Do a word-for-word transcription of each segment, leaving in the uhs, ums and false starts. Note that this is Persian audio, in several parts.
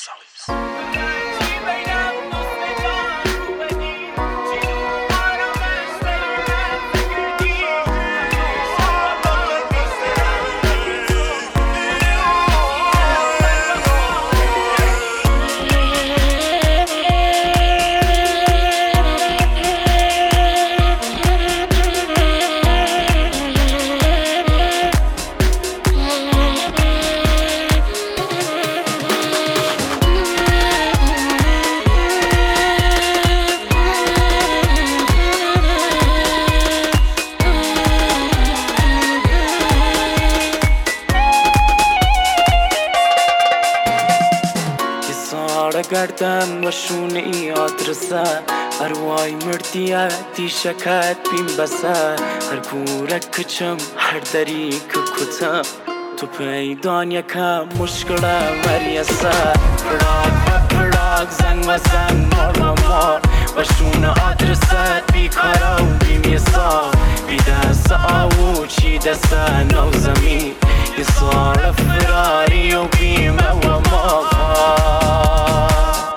گردم و شونه ای آدرسه اروای مردیتی شکت بیم بسه هر گوره کچم هر دری که کتا تو پیدان یکم مشکله مریسه پراغ و پراغ زنگ و زنگ مار و مار و شونه آدرسه بیکاره و بیمیسا بی دست آو چی دست نو زمین یه سال فراری و بیمه و ماغا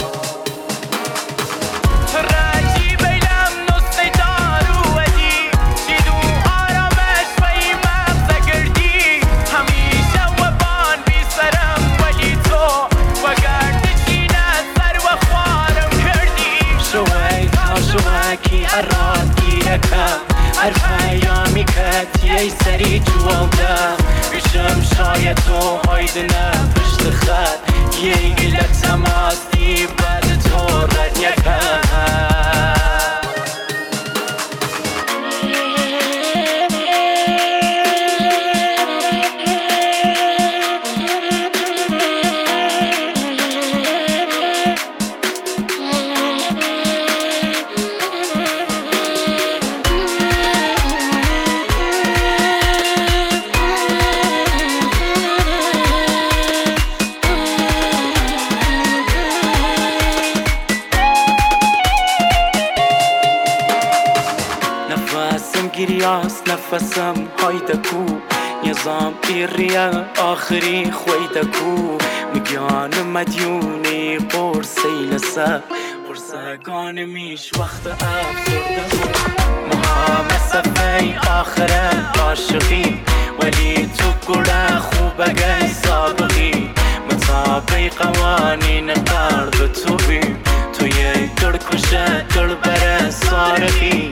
شوکی اراد گیرکه هر پیامی کتی ای سری جوالده بیشم شاید تو هایدنه پشت خط یه گله تماس دی بعد تو رد یکه گریاس نفسم هایدکو نظام ایریا آخری خویدکو میگیان مدیونی قرصی لسه قرصگان میش وقت افسرده مها مسفی آخره عاشقی ولی تو گره خوبه سابقی مطابق قوانین قلب توی توی گل کشه گل بره سارقی